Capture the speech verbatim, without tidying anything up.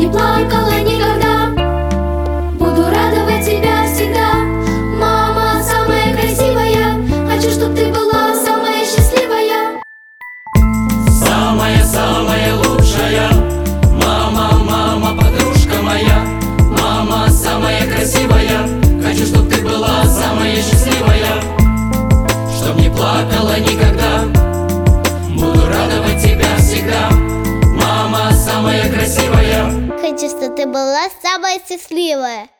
плакала никогда. Буду радовать тебя всегда. Мама самая красивая, хочу, чтоб ты была самая счастливая. Самая-самая лучшая. Мама, мама, подружка моя. Мама самая красивая, хочу, чтоб ты была самая счастливая. Чтоб не плакала никогда, буду радовать тебя всегда. Мама самая красивая, хочу, чтобы ты была самая счастливая.